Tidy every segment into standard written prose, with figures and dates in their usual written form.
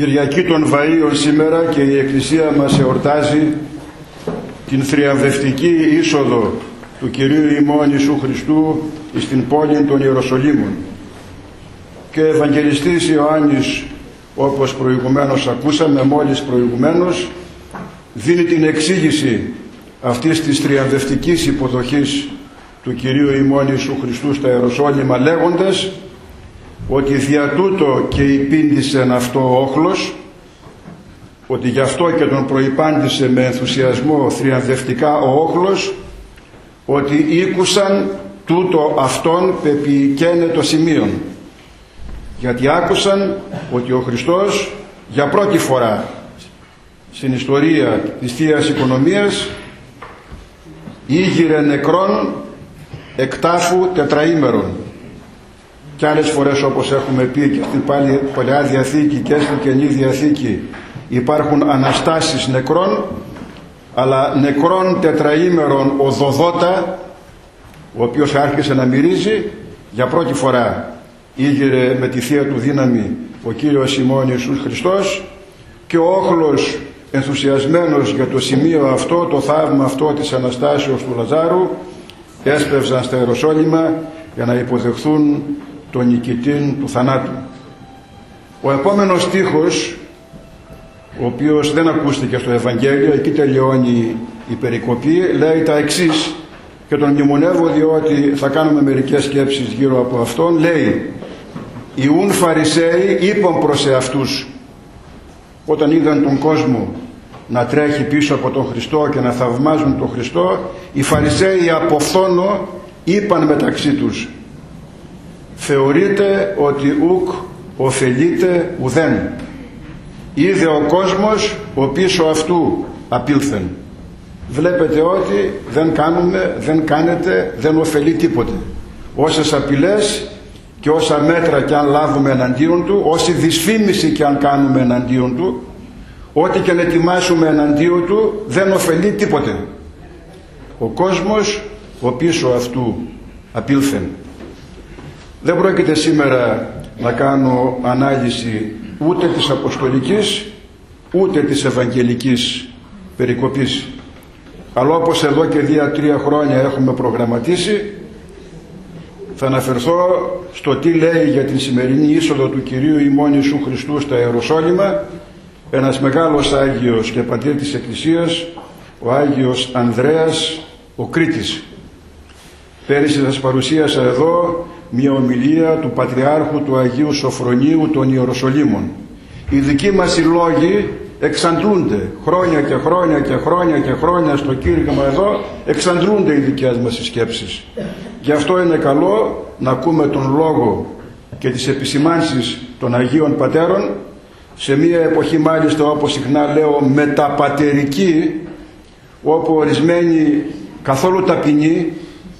Κυριακή των Βαΐων σήμερα και η Εκκλησία μας εορτάζει την θριαμβευτική είσοδο του Κυρίου ημών Ιησού Χριστού στην πόλη των Ιεροσολύμων. Και ο Ευαγγελιστής Ιωάννης, όπως προηγουμένως ακούσαμε μόλις προηγουμένως, δίνει την εξήγηση αυτής της θριαμβευτικής υποδοχής του Κυρίου ημών Ιησού Χριστού στα Ιεροσόλυμα, λέγοντας ότι δια τούτο και υπήντησεν αυτό ο όχλος, ότι γι' αυτό και τον προϋπάντησε με ενθουσιασμό θριαμβευτικά ο όχλος, ότι ήκουσαν τούτο αυτόν πεποιηκένε το σημείον. Γιατί άκουσαν ότι ο Χριστός για πρώτη φορά στην ιστορία της Θείας Οικονομίας ήγηρε νεκρόν εκτάφου τετραήμερον. Και άλλες φορές, όπως έχουμε πει και στην Παλαιά Διαθήκη και στην Καινή Διαθήκη, υπάρχουν αναστάσεις νεκρών, αλλά νεκρών τετραήμερον οδοδότα, ο οποίος άρχισε να μυρίζει, για πρώτη φορά ήγηρε με τη Θεία του δύναμη ο Κύριος ημών Ιησούς Χριστός, και ο όχλος, ενθουσιασμένος για το σημείο αυτό, το θαύμα αυτό της Αναστάσεως του Λαζάρου, έσπευσαν στα Ιεροσόλυμα για να υποδεχθούν τον νικητήν του θανάτου. Ο επόμενος στίχος, ο οποίος δεν ακούστηκε στο Ευαγγέλιο, εκεί τελειώνει η περικοπή, λέει τα εξής, και τον μνημονεύω διότι θα κάνουμε μερικές σκέψεις γύρω από αυτόν. Λέει: οι ουν Φαρισαίοι είπαν προς εαυτούς, όταν είδαν τον κόσμο να τρέχει πίσω από τον Χριστό και να θαυμάζουν τον Χριστό, οι Φαρισαίοι από φθόνο είπαν μεταξύ τους, θεωρείται ότι ουκ ωφελείται ουδέν. Είδε ο κόσμος ο πίσω αυτού απήλθεν. Βλέπετε ότι δεν κάνουμε, δεν κάνετε, δεν ωφελεί τίποτε. Όσες απειλές και όσα μέτρα και αν λάβουμε εναντίον του, όση δυσφήμιση και αν κάνουμε εναντίον του, ό,τι και να ετοιμάσουμε εναντίον του, δεν ωφελεί τίποτε. Ο κόσμος ο πίσω αυτού απήλθεν. Δεν πρόκειται σήμερα να κάνω ανάλυση ούτε της αποστολικής ούτε της ευαγγελικής περικοπής, αλλά όπως εδώ και 2-3 χρόνια έχουμε προγραμματίσει, θα αναφερθώ στο τι λέει για την σημερινή είσοδο του Κυρίου ημών Ιησού Χριστού στα Ιεροσόλυμα ένας μεγάλος Άγιος και πατήρ της Εκκλησίας, ο Άγιος Ανδρέας ο Κρήτης. Πέρυσι σας παρουσίασα εδώ μια ομιλία του Πατριάρχου του Αγίου Σοφρονίου των Ιεροσολύμων. Οι δικοί μας οι λόγοι εξαντλούνται χρόνια και χρόνια και χρόνια και χρόνια στο κήρυγμα εδώ, εξαντλούνται οι δικές μας οι σκέψεις. Γι' αυτό είναι καλό να ακούμε τον λόγο και τις επισημάνσεις των Αγίων Πατέρων σε μια εποχή, μάλιστα, όπως συχνά λέω, μεταπατερική, όπου ορισμένοι καθόλου ταπεινοί,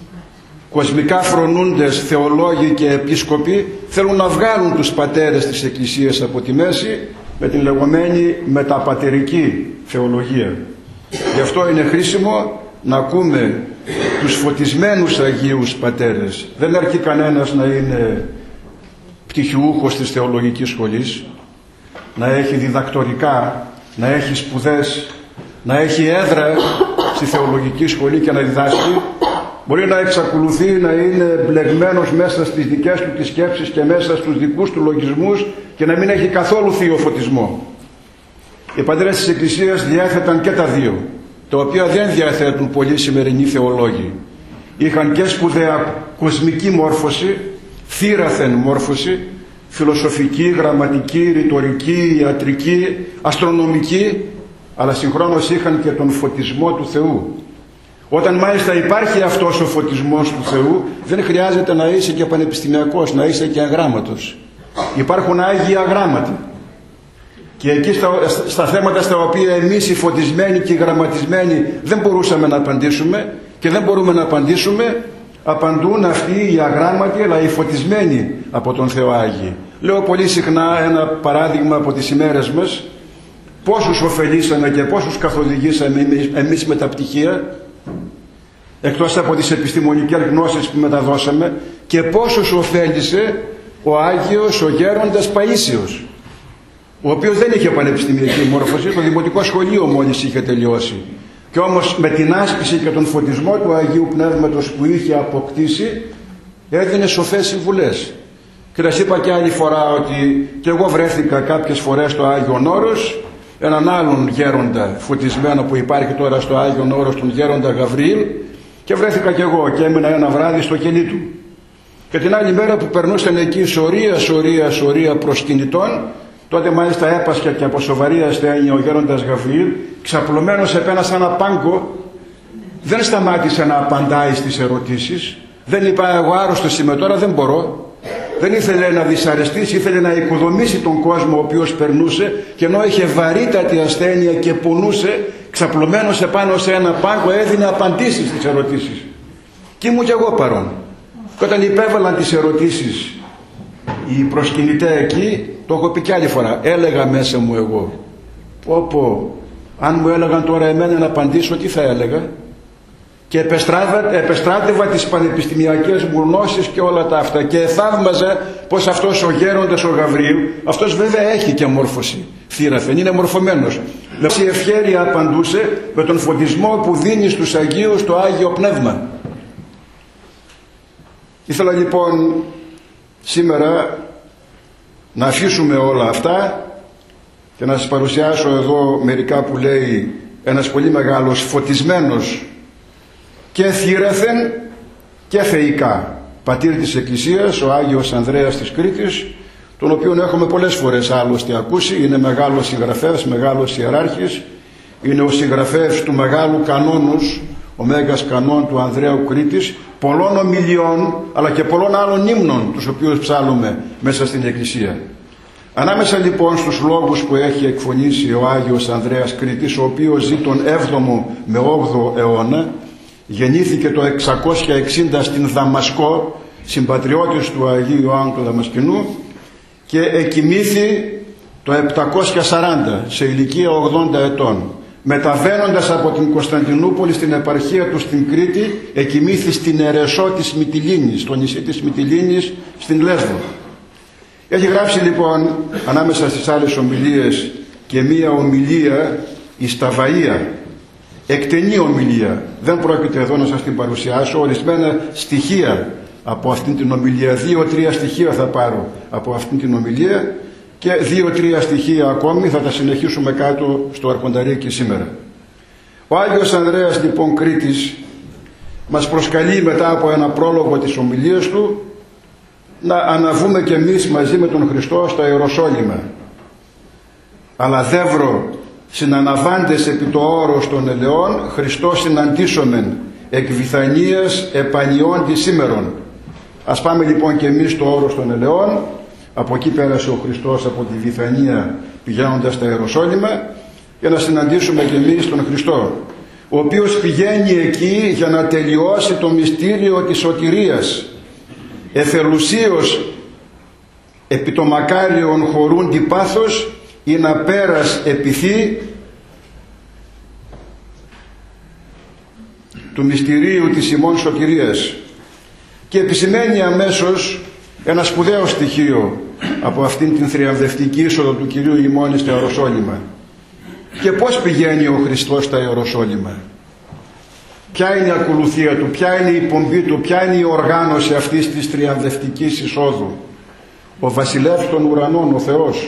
κοσμικά φρονούντες θεολόγοι και επίσκοποι θέλουν να βγάλουν τους πατέρες της Εκκλησίας από τη μέση με την λεγόμενη μεταπατερική θεολογία. Γι' αυτό είναι χρήσιμο να ακούμε τους φωτισμένους Αγίους Πατέρες. Δεν αρκεί κανένας να είναι πτυχιούχος της θεολογικής σχολής, να έχει διδακτορικά, να έχει σπουδές, να έχει έδρα στη θεολογική σχολή και να διδάσκει. Μπορεί να εξακολουθεί να είναι μπλεγμένος μέσα στις δικές του τις σκέψεις και μέσα στους δικούς του λογισμούς και να μην έχει καθόλου θείο φωτισμό. Οι πατέρες της Εκκλησίας διέθεταν και τα δύο, τα οποία δεν διαθέτουν πολλοί σημερινοί θεολόγοι. Είχαν και σπουδαία κοσμική μόρφωση, θύραθεν μόρφωση, φιλοσοφική, γραμματική, ρητορική, ιατρική, αστρονομική, αλλά συγχρόνως είχαν και τον φωτισμό του Θεού. Όταν μάλιστα υπάρχει αυτός ο φωτισμός του Θεού, δεν χρειάζεται να είσαι και πανεπιστημιακός, να είσαι και αγράμματος. Υπάρχουν Άγιοι αγράμματοι. Και εκεί στα θέματα στα οποία εμείς οι φωτισμένοι και οι γραμματισμένοι δεν μπορούσαμε να απαντήσουμε και δεν μπορούμε να απαντήσουμε, απαντούν αυτοί οι αγράμματοι αλλά οι φωτισμένοι από τον Θεό Άγιοι. Λέω πολύ συχνά ένα παράδειγμα από τις ημέρες μας, πόσους ωφελήσαμε και πόσους καθοδηγήσαμε εμείς με τα πτυχία, εκτός από τις επιστημονικές γνώσεις που μεταδώσαμε, και πόσους ωφέλησε ο Άγιος, ο Γέροντας Παΐσιος. ο οποίος δεν είχε πανεπιστημιακή μόρφωση, το δημοτικό σχολείο μόλις είχε τελειώσει. Και όμως με την άσκηση και τον φωτισμό του Αγίου Πνεύματος που είχε αποκτήσει, έδινε σοφές συμβουλές. Και σας είπα και άλλη φορά ότι και εγώ βρέθηκα κάποιες φορές στο Άγιον Όρος, έναν άλλον γέροντα φωτισμένο που υπάρχει τώρα στο Άγιον Όρος, τον γέροντα Γαβριήλ, και βρέθηκα και εγώ και έμεινα ένα βράδυ στο κελί του. Και την άλλη μέρα που περνούσαν εκεί σωρία προσκυνητών, τότε μάλιστα έπασχε και από σοβαρή ασθένεια ο γέροντας Γαβριήλ, ξαπλωμένος επένα σαν ένα πάγκο, δεν σταμάτησε να απαντάει στις ερωτήσεις. Δεν είπα εγώ άρρωστος είμαι τώρα, δεν μπορώ. Δεν ήθελε να δυσαρεστήσει, ήθελε να οικοδομήσει τον κόσμο ο οποίος περνούσε, και ενώ είχε βαρύτατη ασθένεια και πονούσε, ξαπλωμένος επάνω σε ένα πάγκο έδινε απαντήσεις στις ερωτήσεις. Και ήμουν κι εγώ παρόν. Και όταν υπέβαλαν τις ερωτήσεις οι προσκυνητές εκεί, το έχω πει κι άλλη φορά, έλεγα μέσα μου εγώ, αν μου έλεγαν τώρα εμένα να απαντήσω, τι θα έλεγα? Και επεστράτευα τις πανεπιστημιακές μου γνώσεις και όλα τα αυτά, και θαύμαζα πως αυτός ο γέροντας ο Γαβριήλ, αυτός βέβαια έχει και μόρφωση θύραφεν, είναι μορφωμένος, με όση ευχέρεια απαντούσε, με τον φωτισμό που δίνει στους Αγίους το Άγιο Πνεύμα. Ήθελα λοιπόν σήμερα να αφήσουμε όλα αυτά και να σας παρουσιάσω εδώ μερικά που λέει ένας πολύ μεγάλος φωτισμένος και θύραφεν και θεϊκά πατήρ της Εκκλησίας, ο Άγιος Ανδρέας της Κρήτης, τον οποίον έχουμε πολλές φορές άλλωστε ακούσει. Είναι μεγάλος συγγραφέας, μεγάλος ιεράρχης, είναι ο συγγραφέας του Μεγάλου Κανόνους, ο Μέγας Κανόν του Ανδρέου Κρήτης, πολλών ομιλιών αλλά και πολλών άλλων ύμνων, τους οποίους ψάλλουμε μέσα στην Εκκλησία. Ανάμεσα λοιπόν στους λόγους που έχει εκφωνήσει ο Άγιος Ανδρέας Κρήτης, ο οποίος ζει τον 7ο με 8ο αιώνα, γεννήθηκε το 660 στην Δαμασκό, συμπατριώτης του Αγίου Ιωάννου του Δαμασκηνού, και εκοιμήθη το 740 σε ηλικία 80 ετών. Μεταβαίνοντας από την Κωνσταντινούπολη στην επαρχία του στην Κρήτη, εκοιμήθη στην Ερεσό της Μυτιλήνης, στο νησί της Μυτιλήνης στην Λέσβο. Έχει γράψει λοιπόν ανάμεσα στις άλλες ομιλίες και μία ομιλία εις τα Βαΐα, εκτενή ομιλία. Δεν πρόκειται εδώ να σας την παρουσιάσω, ορισμένα στοιχεία από αυτήν την ομιλία, 2-3 στοιχεία θα πάρω από αυτήν την ομιλία και 2-3 στοιχεία ακόμη θα τα συνεχίσουμε κάτω στο Αρχονταρίκι σήμερα. Ο Άγιος Ανδρέας λοιπόν Κρήτης μας προσκαλεί μετά από ένα πρόλογο της ομιλίας του να αναβούμε κι εμείς μαζί με τον Χριστό στα Ιεροσόλυμα. Αλλά δεύρο συναναβάντες επί το όρος των ελαιών, Χριστός συναντήσομεν εκ Βηθανίας επανιών της σήμερον. Ας πάμε λοιπόν και εμείς στο όρος των ελαιών. Από εκεί πέρασε ο Χριστός από τη Βηθανία πηγαίνοντας στα Ιεροσόλυμα, για να συναντήσουμε και εμείς τον Χριστό, ο οποίος πηγαίνει εκεί για να τελειώσει το μυστήριο της σωτηρίας. Εθελουσίως επί το μακάριον χωρούντι πάθος ή να πέρας επιθύ του μυστηρίου της ημών σωτηρίας. Και επισημαίνει αμέσως ένα σπουδαίο στοιχείο από αυτήν την θριαμβευτική είσοδο του Κυρίου ημών στα Ιεροσόλυμα. Και πώς πηγαίνει ο Χριστός στα Ιεροσόλυμα? Ποια είναι η ακολουθία του, ποια είναι η πομπή του, ποια είναι η οργάνωση αυτής της θριαμβευτικής εισόδου? Ο βασιλεύς των ουρανών, ο Θεός,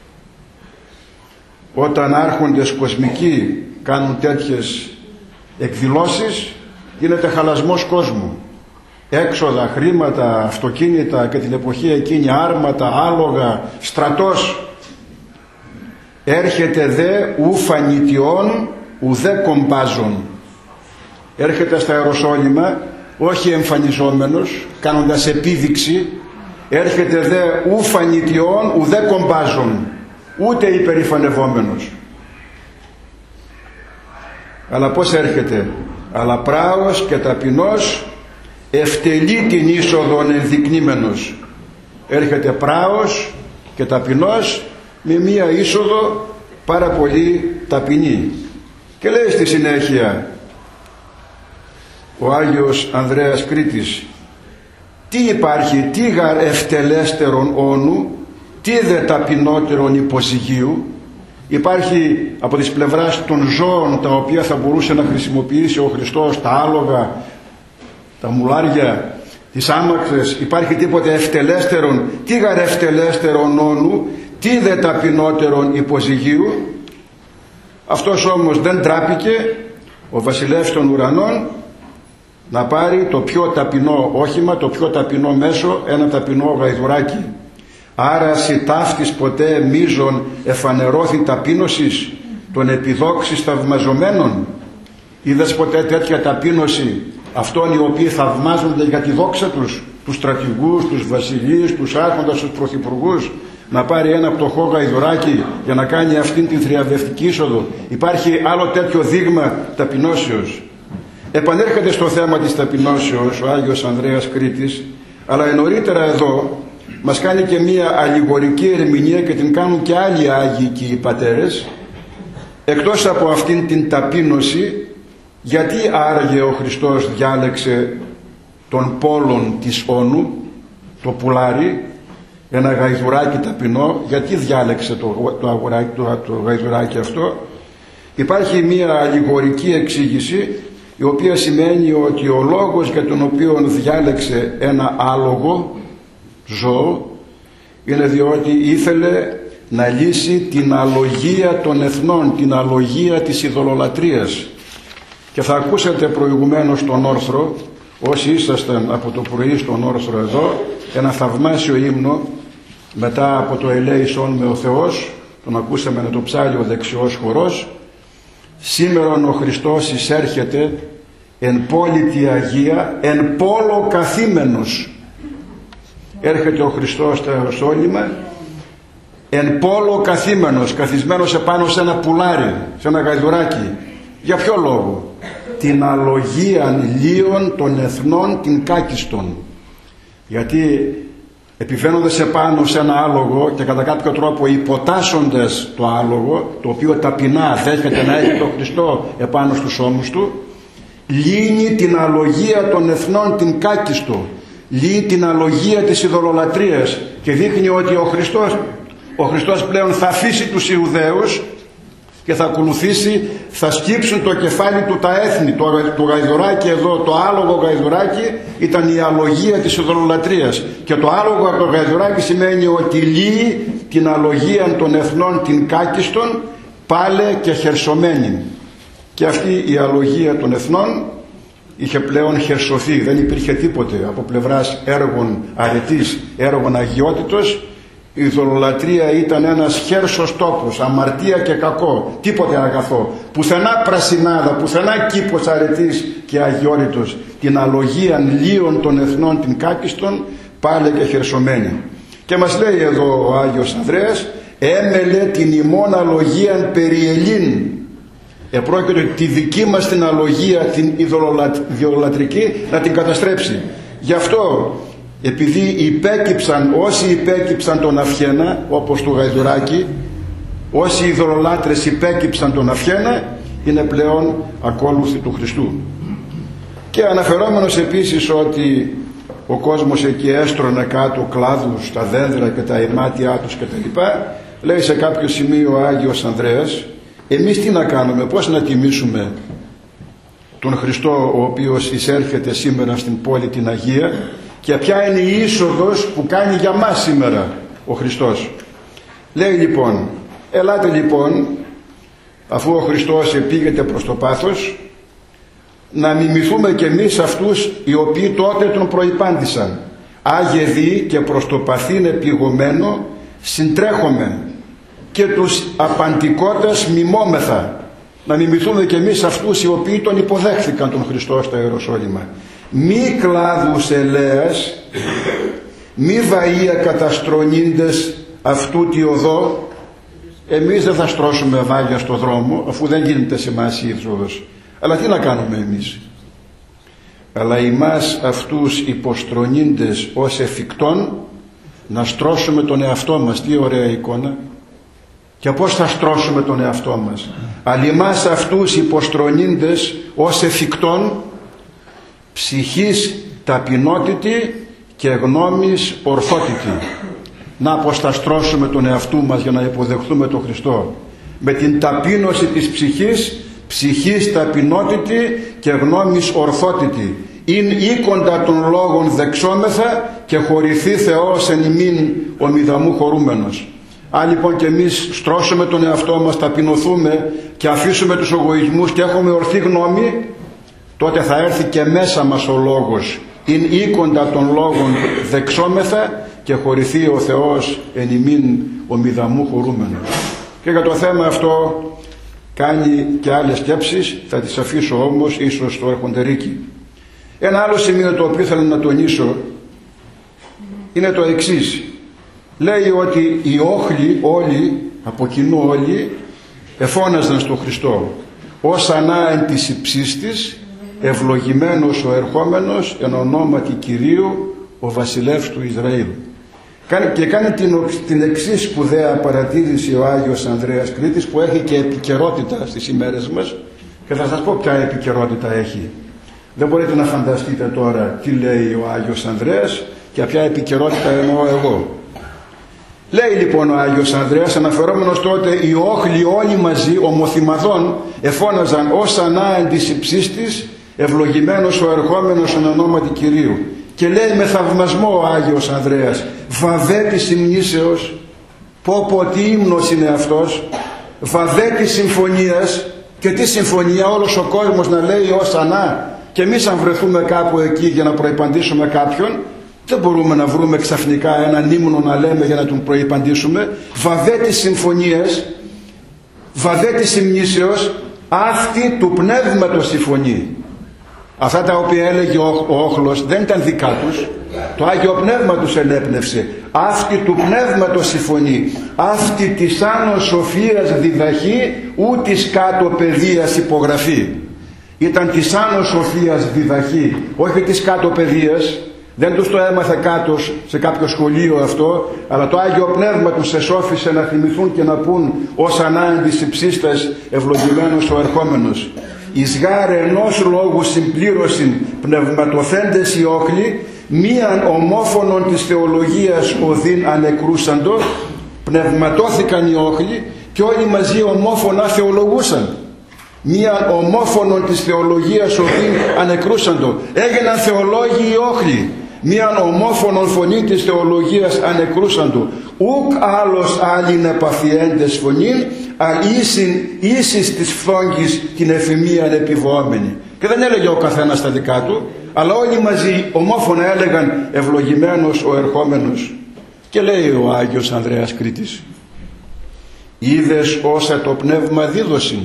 όταν άρχοντες κοσμικοί κάνουν τέτοιες εκδηλώσεις, γίνεται χαλασμός κόσμου. Έξοδα, χρήματα, αυτοκίνητα και την εποχή εκείνη, άρματα, άλογα, στρατός. Έρχεται δε ουφανιτιών ουδέ κομπάζων. Έρχεται στα Ιεροσόλυμα όχι εμφανιζόμενος, κάνοντας επίδειξη. Έρχεται δε ουφανιτιών ουδέ κομπάζων, ούτε υπερηφανευόμενος. Αλλά πώς έρχεται? Αλλά πράος και ταπεινός, ευτελεί την είσοδον ενδεικνύμενος. Έρχεται πράος και ταπεινός με μία είσοδο πάρα πολύ ταπεινή. Και λέει στη συνέχεια ο Άγιος Ανδρέας Κρήτης, τι υπάρχει, τι γαρ ευτελέστερον όνου τι δε ταπεινότερον υποζυγίου. Υπάρχει από τις πλευράς των ζώων τα οποία θα μπορούσε να χρησιμοποιήσει ο Χριστός, τα άλογα, τα μουλάρια, τις άμαξες, υπάρχει τίποτε ευτελέστερον, τι γαρ ευτελέστερον όνου, τι δε ταπεινότερον υποζυγίου. Αυτός όμως δεν τράπηκε, ο βασιλεύς των ουρανών, να πάρει το πιο ταπεινό όχημα, το πιο ταπεινό μέσο, ένα ταπεινό γαϊδουράκι. Άρα σι ταύτης ποτέ μείζων εφανερώθη ταπείνωσης των επιδόξης θαυμαζομένων. Είδες ποτέ τέτοια ταπείνωση αυτών οι οποίοι θαυμάζονται για τη δόξα τους, τους στρατηγούς, τους βασιλείς, τους άρχοντας, τους πρωθυπουργούς, να πάρει ένα πτωχό γαϊδουράκι για να κάνει αυτήν την θριαμβευτική είσοδο? Υπάρχει άλλο τέτοιο δείγμα ταπεινώσεως? Επανέρχεται στο θέμα της ταπεινώσεως ο Άγιος Ανδρέας Κρήτης, αλλά νωρίτερα εδώ μας κάνει και μία αλληγορική ερμηνεία και την κάνουν και άλλοι Άγιοι και οι πατέρες. Εκτός από αυτήν την ταπείνωση, γιατί άραγε ο Χριστός διάλεξε τον πόλον της όνου, το πουλάρι, ένα γαϊδουράκι ταπεινό? Γιατί διάλεξε το γαϊδουράκι αυτό? Υπάρχει μία αλληγορική εξήγηση, η οποία σημαίνει ότι ο λόγος για τον οποίο διάλεξε ένα άλογο ζώο είναι διότι ήθελε να λύσει την αλογία των εθνών, την αλογία της ειδωλολατρίας. Και θα ακούσετε προηγουμένως τον όρθρο, όσοι ήσασταν από το πρωί στον όρθρο εδώ, ένα θαυμάσιο ύμνο μετά από το ελέησόν με ο Θεός, τον ακούσαμε με το ψάλλει ο δεξιός χορός. Σήμερον ο Χριστός εισέρχεται εν πόλητη Αγία, εν πόλο καθήμενος. Έρχεται ο Χριστός στα Ιεροσόλυμα εν πόλο καθήμενος, καθισμένος επάνω σε ένα πουλάρι, σε ένα γαϊδουράκι. Για ποιο λόγο? Την αλογίαν λίων των εθνών την κάκιστον. Γιατί επιβαίνοντας επάνω σε ένα άλογο και κατά κάποιο τρόπο υποτάσσοντας το άλογο, το οποίο ταπεινά δέχεται να έχει τον Χριστό επάνω στους ώμους του, λύνει την αλογία των εθνών την κάκιστο, λύει την αλογία της ειδωλολατρίας και δείχνει ότι ο Χριστός πλέον θα αφήσει τους Ιουδαίους και θα ακολουθήσει, θα σκύψουν το κεφάλι του τα έθνη. Το γαϊδουράκι εδώ, το άλογο γαϊδουράκι ήταν η αλογία της ειδωλολατρίας, και το άλογο το γαϊδουράκι σημαίνει ότι λύει την αλογία των εθνών την κάκιστον, πάλε και χερσωμένη. Και αυτή η αλογία των εθνών είχε πλέον χερσωθεί, δεν υπήρχε τίποτε από πλευράς έργων αρετής, έργων αγιότητος. Η ειδωλολατρία ήταν ένας χέρσος τόπος, αμαρτία και κακό, τίποτε αγαθό, πουθενά πρασινάδα, πουθενά κήπος αρετής και αγιότητος. Την αλογίαν λίων των εθνών την κάκιστον, πάλε και χερσωμένη. Και μας λέει εδώ ο Άγιος Ανδρέας, έμελε την ημών αλογίαν περί Ελλήν. Επρόκειτο τη δική μας την αλογία, την ειδωλολατρική, να την καταστρέψει. Γι' αυτό, επειδή όσοι υπέκυψαν τον Αυχένα, όπως το γαϊδουράκι, όσοι ειδωλολάτρες υπέκυψαν τον Αυχένα, είναι πλέον ακόλουθοι του Χριστού. Και αναφερόμενος επίσης ότι ο κόσμος εκεί έστρωνε κάτω κλάδους, τα δέντρα και τα ημάτια τους κτλ., λέει σε κάποιο σημείο ο Άγιος Ανδρέας, εμείς τι να κάνουμε, πώς να τιμήσουμε τον Χριστό ο οποίος εισέρχεται σήμερα στην πόλη την Αγία, και ποια είναι η είσοδος που κάνει για μας σήμερα ο Χριστός? Λέει λοιπόν, ελάτε λοιπόν, αφού ο Χριστός επήγεται προς το πάθος, να μιμηθούμε κι εμείς αυτούς οι οποίοι τότε τον προϋπάντησαν. Άγιε δι και προς το παθήν επιγωμένο συντρέχομαι και τους απαντικότες μιμόμεθα. Να μιμηθούμε κι εμείς αυτούς οι οποίοι τον υποδέχθηκαν τον Χριστό στα Ιεροσόλυμα. Μη κλάδους ελέας, μη βαΐα καταστρονίντες αυτού τη οδό. Εμείς δεν θα στρώσουμε βάγια στο δρόμο, αφού δεν γίνεται σε εμάς η είσοδος. Αλλά τι να κάνουμε εμείς? Αλλά εμάς αυτούς υποστρονίντες ως εφικτόν να στρώσουμε τον εαυτό μας. Τι ωραία εικόνα! Και πώς θα στρώσουμε τον εαυτό μας? Αλλά εμάς αυτούς υποστρονίντες ως εφικτόν ψυχής ταπεινότητη και γνώμης ορθότητη. να αποσταστρώσουμε τον εαυτού μας για να υποδεχθούμε τον Χριστό. Με την ταπείνωση της ψυχής ταπεινότητη και γνώμης ορθότητη. «Ειν οίκοντα των λόγων δεξόμεθα και χωρηθεί Θεός εν ημίν ο μηδαμού χωρούμενος». Αν λοιπόν και εμείς στρώσουμε τον εαυτό μας, ταπεινωθούμε και αφήσουμε τους εγωισμούς και έχουμε ορθή γνώμη, τότε θα έρθει και μέσα μας ο λόγος. «Ειν οίκοντα των λόγων δεξόμεθα και χωρηθεί ο Θεός εν ημίν ο μηδαμού χωρούμενος». Και για το θέμα αυτό κάνει και άλλες σκέψεις, θα τις αφήσω όμως ίσως στο αρχοντερίκι. Ένα άλλο σημείο το οποίο θέλω να τονίσω είναι το εξής. Λέει ότι οι όχλοι όλοι, από κοινού όλοι, εφώναζαν στον Χριστό «Ως ανά εν της υψίστης, ευλογημένος ο ερχόμενος εν ονόματι Κυρίου, ο βασιλεύς του Ισραήλ». Και κάνει την εξής σπουδαία παρατήρηση ο Άγιος Ανδρέας Κρήτης, που έχει και επικαιρότητα στις ημέρες μας, και θα σας πω ποια επικαιρότητα έχει. Δεν μπορείτε να φανταστείτε τώρα τι λέει ο Άγιος Ανδρέας και ποια επικαιρότητα εννοώ εγώ. Λέει λοιπόν ο Άγιος Ανδρέας, αναφερόμενος τότε, οι όχλοι όλοι μαζί ομοθυμαδών εφώναζαν «Ως ανά εν της υψίστης, ευλογημένος ο ερχόμενος εν ονόματι Κυρίου». Και λέει με θαυμασμό ο Άγιος Ανδρέας, «Βαδέ της υμνήσεως», πω τι ύμνος είναι αυτός, «Βαδέ της συμφωνίας». Και τι συμφωνία, όλος ο κόσμος να λέει «Ως ανά». Και εμείς αν βρεθούμε κάπου εκεί για να προϋπαντήσουμε κάποιον, δεν μπορούμε να βρούμε ξαφνικά έναν ύμνο να λέμε για να τον προϋπαντήσουμε. «Βαδέ της συμφωνίας», «Βαδέ της υμνήσεως», αυτή του πνεύματος συμφωνεί. Αυτά τα οποία έλεγε ο όχλος δεν ήταν δικά τους, το Άγιο Πνεύμα τους ενέπνευσε. Αυτή του πνεύματος συμφωνεί, αυτή της άνω σοφίας διδαχή, ού της κάτω παιδείας υπογραφή. Ήταν της άνω σοφίας διδαχή, όχι της κάτω παιδείας. Δεν τους το έμαθε κάτω σε κάποιο σχολείο αυτό, αλλά το Άγιο Πνεύμα τους εσώφησε να θυμηθούν και να πούν «Ως ανάντης υψίστας ευλογημένος ο ερχόμενος». «Εις γάρ ενός λόγου συμπλήρωσιν πνευματοθέντες οι όχλοι, μίαν ομόφωνον της θεολογίας οδύν ανεκρούσαντο». Πνευματώθηκαν οι όχλοι και όλοι μαζί ομόφωνα θεολογούσαν. Μίαν ομόφωνον της θεολογίας οδύν ανεκρούσαντο. Έγιναν θεολόγοι οι όχλοι. Μίαν ομόφωνον φωνή της θεολογίας ανεκρούσαντο. Ουκ άλλος άλλην επαφιέντες φωνήν, αλ ίσης της φθόγγης την εφημίαν επιβοόμενη. Και δεν έλεγε ο καθένας τα δικά του, αλλά όλοι μαζί ομόφωνα έλεγαν «Ευλογημένος ο ερχόμενος». Και λέει ο Άγιος Ανδρέας Κρήτης, «Είδες όσα το Πνεύμα δίδωσιν».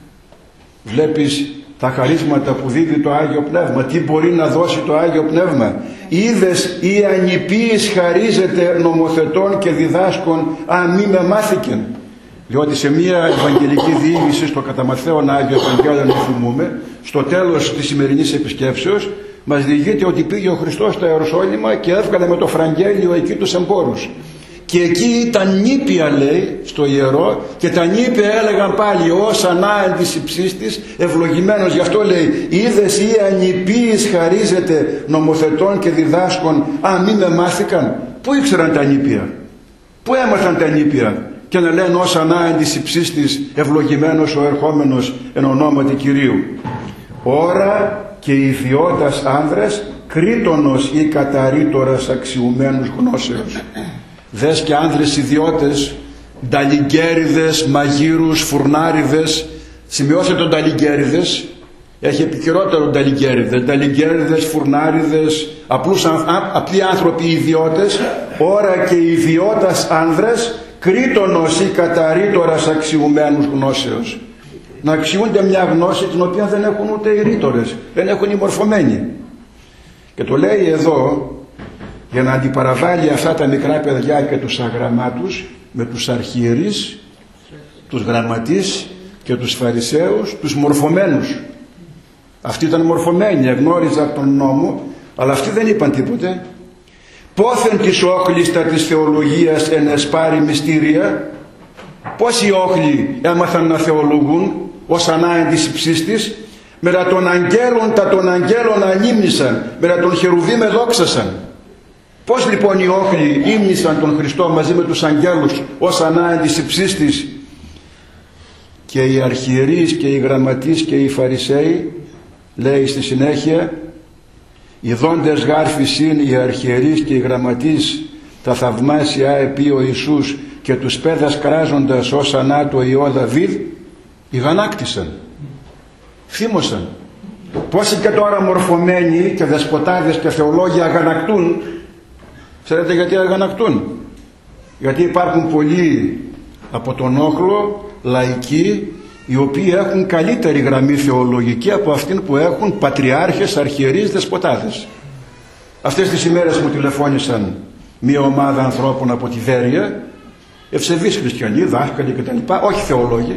Βλέπεις τα χαρίσματα που δίδει το Άγιο Πνεύμα, τι μπορεί να δώσει το Άγιο Πνεύμα. «Είδες η ανυπίης χαρίζεται νομοθετών και διδάσκων, μη με μάθηκεν». Διότι σε μια ευαγγελική διήγηση στο κατά Ματθαίον Άγιο Ευαγγέλιο, να θυμούμε, στο τέλος της σημερινής επισκέψεως μας διηγείται ότι πήγε ο Χριστός στο Ιεροσόλυμα και έβγαλε με το φραγγέλιο εκεί τους εμπόρους. Και εκεί ήταν νήπια, λέει, στο ιερό, και τα νήπια έλεγαν πάλι «Ως ανά εν της υψίστης ευλογημένος». Γι' αυτό λέει «Είδες ή ανυπίης χαρίζεται νομοθετών και διδάσκων, μη με μάθηκαν». Πού ήξεραν τα νήπια, πού έμαθαν τα νήπια και να λένε «Ως ανά εν της υψίστης ευλογημένος ο ερχόμενος εν ονόματι Κυρίου». Ώρα και ιδιώτας άνδρες, κρίτονος ή καταρρήτορας αξιουμένους γνώσεως. Δες και άνδρες ιδιώτες, νταλιγκέριδες, μαγείρους, φουρνάριδες. Σημειώστε τον νταλιγκέριδες, έχει επικαιρότερο νταλιγκέριδες. Νταλιγκέριδες, φουρνάριδες, απλοί άνθρωποι ιδιώτες. Ώρα και ιδιώτας άνδρες, κρίτονος ή καταρρήτορας αξιουμένους γνώσεως. Να αξιούνται μια γνώση την οποία δεν έχουν ούτε οι ρήτορες, δεν έχουν οι μορφωμένοι. Και το λέει εδώ για να αντιπαραβάλει αυτά τα μικρά παιδιά και τους αγραμμάτους με τους αρχιερείς, τους γραμματείς και τους φαρισαίους, τους μορφωμένους. Αυτοί ήταν μορφωμένοι, εγνώριζαν τον νόμο, αλλά αυτοί δεν είπαν τίποτε. Πόθεν της όχλης τα της θεολογίας εν εσπάρει μυστήρια. Πόσοι όχλοι έμαθαν να θεολογούν ως ανάεν της υψίστης, μερα των αγγέλων τα των αγγέλων ανήμνησαν, μερα των χερουβίμ εδόξασαν. Πώς λοιπόν οι όχλοι ύμνησαν τον Χριστό μαζί με τους αγγέλους ως ανάγκης υψίστης, και οι αρχιερείς και οι γραμματείς και οι Φαρισαίοι, λέει στη συνέχεια, οι δόντες γάρφης είναι οι αρχιερείς και οι γραμματείς τα θαυμάσια επί ο Ιησούς και τους πέδας κράζοντας ως ανάτο Υιό Δαβίδ, ηγανάκτησαν, θύμωσαν. Πόσοι και τώρα μορφωμένοι και δεσποτάδες και θεολόγοι αγανακτούν. Ξέρετε γιατί αγανακτούν? Γιατί υπάρχουν πολλοί από τον όχλο λαϊκοί οι οποίοι έχουν καλύτερη γραμμή θεολογική από αυτήν που έχουν πατριάρχες, αρχιερείς, δεσποτάδες. Αυτές τις ημέρες μου τηλεφώνησαν μια ομάδα ανθρώπων από τη Βέρεια, ευσεβείς χριστιανοί, δάσκαλοι κτλ., όχι θεολόγοι,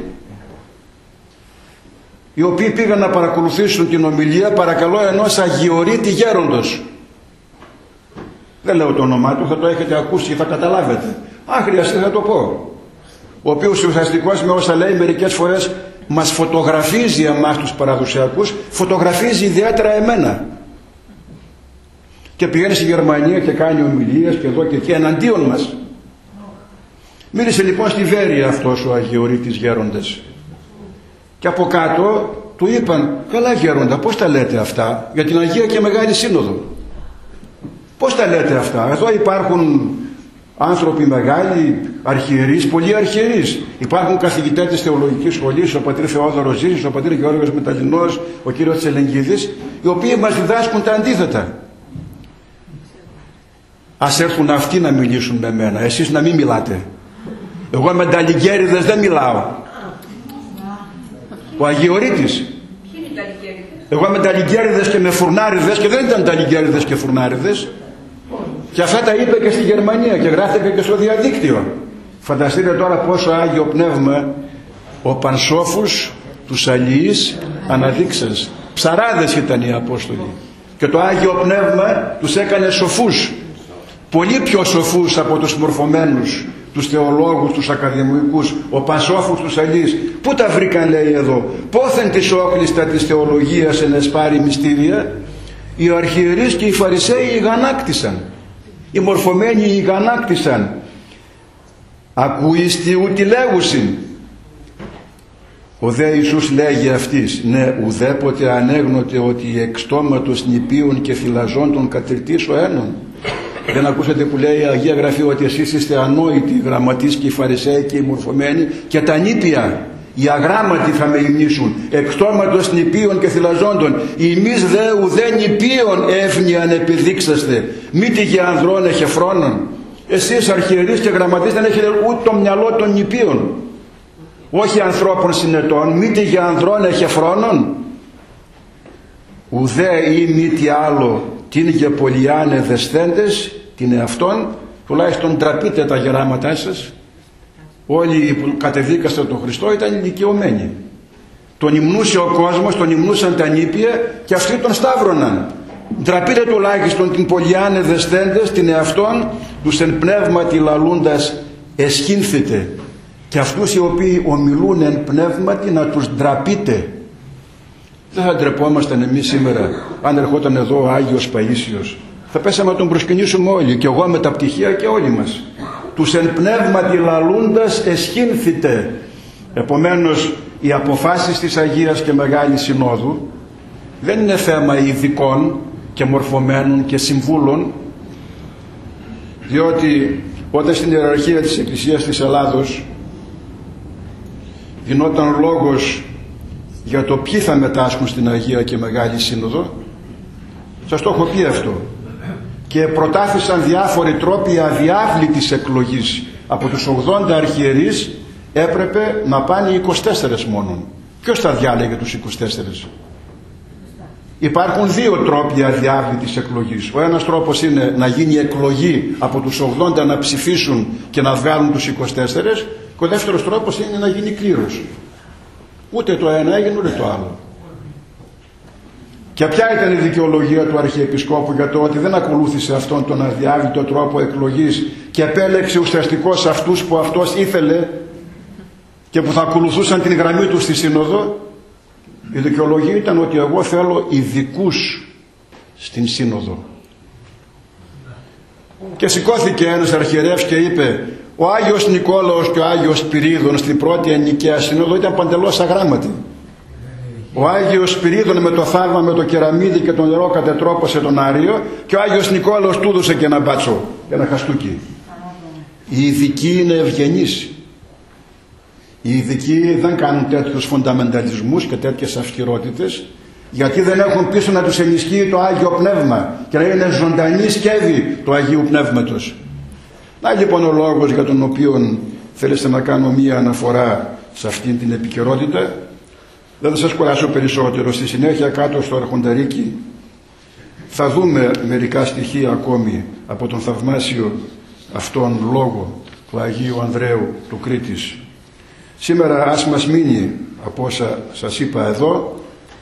οι οποίοι πήγαν να παρακολουθήσουν την ομιλία, παρακαλώ, ενός αγιορείτη γέροντος. Δεν λέω το όνομά του, θα το έχετε ακούσει και θα καταλάβετε. Αν χρειαστεί θα το πω. Ο οποίος ουσιαστικώς με όσα λέει μερικές φορές μας φωτογραφίζει εμάς τους παραδοσιακούς, φωτογραφίζει ιδιαίτερα εμένα. Και πηγαίνει στη Γερμανία και κάνει ομιλίες και εδώ και εκεί εναντίον μας. Μίλησε λοιπόν στη Βέρεια αυτός ο αγιορείτης γέροντας. Και από κάτω του είπαν, καλά γέροντα, πώς τα λέτε αυτά για την Αγία και Μεγάλη Σύνοδο? Πώς τα λέτε αυτά? Εδώ υπάρχουν άνθρωποι μεγάλοι, αρχιερείς, πολλοί αρχιερείς. Υπάρχουν καθηγητές της θεολογικής σχολής, ο πατήρ Θεόδωρος Ζήσης, ο πατήρ Γεώργιος Μεταλλινός, ο κύριος Τσελεγγίδης, οι οποίοι μας διδάσκουν τα αντίθετα. Ας έρθουν αυτοί να μιλήσουν με μένα, εσείς να μην μιλάτε. Εγώ με ταλιγκέριδες δεν μιλάω. Ο αγιορείτης. Εγώ με ταλιγκέριδες και με φουρνάριδες, και δεν ήταν ταλιγκέριδες και φουρνάριδες. Και αυτά τα είπε και στη Γερμανία και γράφτηκε και στο διαδίκτυο. Φανταστείτε τώρα πόσο Άγιο Πνεύμα ο Πανσόφους τους αλληλείς αναδείξες. Ψαράδες ήταν οι Απόστολοι. Και το Άγιο Πνεύμα τους έκανε σοφούς. Πολύ πιο σοφούς από τους μορφωμένους, τους θεολόγους, τους ακαδημαϊκούς. Ο Πανσόφους τους αλληλείς. Πού τα βρήκαν, λέει εδώ? Πόθεν της όχλιστα της θεολογίας εν εσπάρει μυστήρια? Οι αρχιερείς και οι Φαρισαίοι ηγανάκτησαν. Οι μορφωμένοι ηγανάκτησαν. Ακούεις τι ούτι λέγουσιν? Ο δε Ιησούς λέγει αυτής, ναι, ουδέποτε ανέγνωτε ότι εξ στόματος νηπίων και φυλαζόντων κατηρτής ο ένων. Δεν ακούσατε που λέει η Αγία Γραφή ότι εσείς είστε ανόητοι, οι γραμματείς και οι Φαρισαίοι και οι μορφωμένοι, και τα νήπια, οι αγράμματοι θα με υμνήσουν, εξ στόματος νηπίων και θυλαζόντων. Ημείς δε ουδέ νηπίων εύνοιαν επιδείξαστε, μήτι για ανδρών εχεφρόνων. Εσείς αρχιερείς και γραμματείς δεν έχετε ούτε το μυαλό των νηπίων, όχι ανθρώπων συνετών, μήτι για ανδρών εχεφρόνων. Ουδέ ή μήτι άλλο την για πολιάνε δεσθέντες, την εαυτόν, τουλάχιστον τραπείτε τα γεράματά σας. Όλοι που κατεδίκασαν τον Χριστό ήταν ηλικιωμένοι. Τον υμνούσε ο κόσμος, τον υμνούσαν τα νήπια και αυτοί τον σταύρωναν. Ντραπείτε τουλάχιστον την πολιάνε δεσθέντες, την εαυτόν, τους εν πνεύματι λαλούντας εσχύνθητε. Και αυτούς οι οποίοι ομιλούν εν πνεύματι να τους ντραπείτε. Δεν θα ντρεπόμασταν εμείς σήμερα αν ερχόταν εδώ ο Άγιος Παΐσιος? Θα πέσαμε να τον προσκυνήσουμε όλοι, και εγώ με τα πτυχία και όλοι μας. Τους εν πνεύματι λαλούντας εσχύνθητε. Επομένως οι αποφάσεις της Αγίας και Μεγάλης Συνόδου δεν είναι θέμα ειδικών και μορφωμένων και συμβούλων, διότι όταν στην ιεραρχία της Εκκλησίας της Ελλάδος γινόταν λόγος για το ποιοι θα μετάσχουν στην Αγία και Μεγάλη Σύνοδο, σας το έχω πει αυτό, και προτάθησαν διάφοροι τρόποι αδιάβλητης εκλογής. Από τους 80 αρχιερείς έπρεπε να πάνε 24 μόνον. Ποιος θα διάλεγε τους 24? Υπάρχουν δύο τρόποι αδιάβλητης εκλογής. Ο ένας τρόπος είναι να γίνει εκλογή από τους 80 να ψηφίσουν και να βγάλουν τους 24, και ο δεύτερος τρόπος είναι να γίνει κλήρος. Ούτε το ένα έγινε ούτε το άλλο. Και ποια ήταν η δικαιολογία του Αρχιεπισκόπου για το ότι δεν ακολούθησε αυτόν τον αδιάβλητο τρόπο εκλογής και επέλεξε ουσιαστικώς αυτούς που αυτός ήθελε και που θα ακολουθούσαν την γραμμή του στη Σύνοδο? Η δικαιολογία ήταν ότι εγώ θέλω ειδικούς στην Σύνοδο. Και σηκώθηκε ένας αρχιερεύς και είπε: ο Άγιος Νικόλαος και ο Άγιος Σπυρίδων στην πρώτη ενοικαία σύνοδο ήταν παντελώς αγράμματοι. Ο Άγιος Σπυρίδων με το θαύμα, με το κεραμίδι και το νερό κατετρόπωσε τον Άριο, και ο Άγιος Νικόλαος του έδωσε και ένα μπάτσο, ένα χαστούκι. Οι ειδικοί είναι ευγενείς. Οι ειδικοί δεν κάνουν τέτοιους φονταμενταλισμούς και τέτοιες αυστηρότητες, γιατί δεν έχουν πίσω να τους ενισχύει το Άγιο Πνεύμα και να είναι ζωντανή σκεύη του Αγίου Πνεύματος. Να λοιπόν ο λόγος για τον οποίο θέλετε να κάνω μία αναφορά σε αυτήν την επικαιρότητα. Δεν θα σας κουράσω περισσότερο. Στη συνέχεια κάτω στο Αρχονταρίκι θα δούμε μερικά στοιχεία ακόμη από τον θαυμάσιο αυτόν λόγο του Αγίου Ανδρέου του Κρήτης. Σήμερα ας μας μείνει από όσα σας είπα εδώ,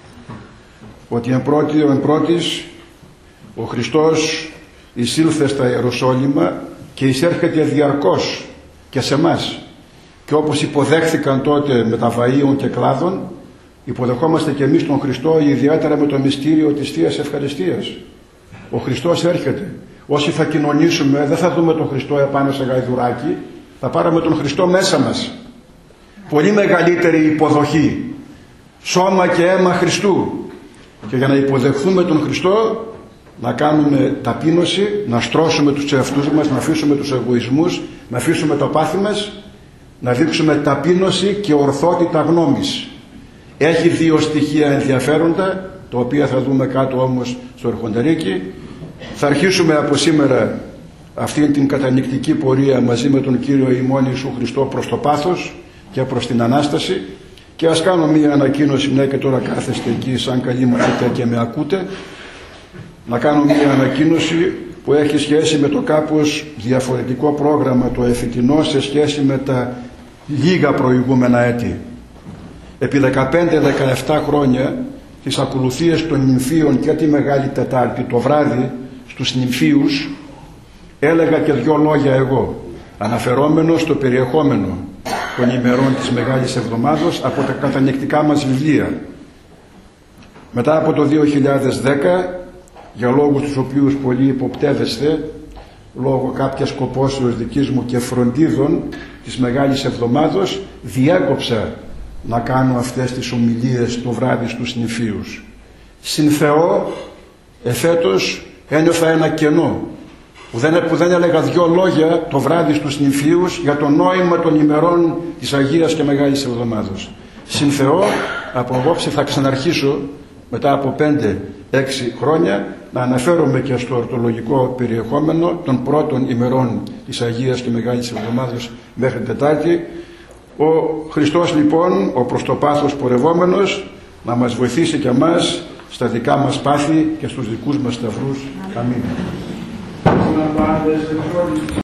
ότι εν πρώτης ο Χριστός εισήλθε στα Ιεροσόλυμα και εισέρχεται διαρκώς και σε μας, και όπως υποδέχθηκαν τότε με τα βαΐων και κλάδων, υποδεχόμαστε και εμείς τον Χριστό, ιδιαίτερα με το μυστήριο της Θείας Ευχαριστίας. Ο Χριστός έρχεται. Όσοι θα κοινωνήσουμε δεν θα δούμε τον Χριστό επάνω σε γαϊδουράκι, θα πάρουμε τον Χριστό μέσα μας. Πολύ μεγαλύτερη υποδοχή, σώμα και αίμα Χριστού. Και για να υποδεχθούμε τον Χριστό, να κάνουμε ταπείνωση, να στρώσουμε τους εαυτούς μας, να αφήσουμε τους εγωισμούς, να αφήσουμε το πάθη μας, να δείξουμε ταπείνωση και ορθότητα γνώμης. Έχει δύο στοιχεία ενδιαφέροντα, τα οποία θα δούμε κάτω όμως στο Αρχονταρίκι. Θα αρχίσουμε από σήμερα αυτήν την κατανυκτική πορεία μαζί με τον Κύριο ημών Ιησού Χριστό προς το πάθος και προς την Ανάσταση. Και ας κάνω μία ανακοίνωση, μια και τώρα κάθεστε εκεί σαν καλοί μαθητές και με ακούτε, να κάνω μία ανακοίνωση που έχει σχέση με το κάπως διαφορετικό πρόγραμμα το εφετινό σε σχέση με τα λίγα προηγούμενα έτη. Επί 15-17 χρόνια τις ακολουθίες των νυμφίων και τη Μεγάλη Τετάρτη το βράδυ στους νυμφίους έλεγα και δυο λόγια εγώ, αναφερόμενο στο περιεχόμενο των ημερών της Μεγάλης Εβδομάδος από τα κατανυκτικά μας βιβλία. Μετά από το 2010, για λόγους τους οποίους πολλοί υποπτεύεστε, λόγω κάποιας σκοπώσεως δικής μου και φροντίδων της Μεγάλης Εβδομάδος, διέκοψα να κάνω αυτές τις ομιλίες το βράδυ στους νηφίους. Συν Θεό, εφέτος ένιωθα ένα κενό που δεν έλεγα δυο λόγια το βράδυ στους νηφίους για το νόημα των ημερών της Αγίας και Μεγάλης Εβδομάδος. Συν Θεό, από απόψε θα ξαναρχίσω μετά από 5-6 χρόνια να αναφέρομαι και στο ορτολογικό περιεχόμενο των πρώτων ημερών της Αγίας και Μεγάλης Εβδομάδος μέχρι Τετάρτη. Ο Χριστός λοιπόν, ο προς το πάθος πορευόμενος, να μας βοηθήσει και εμάς στα δικά μας πάθη και στους δικούς μας σταυρούς. Αμήν.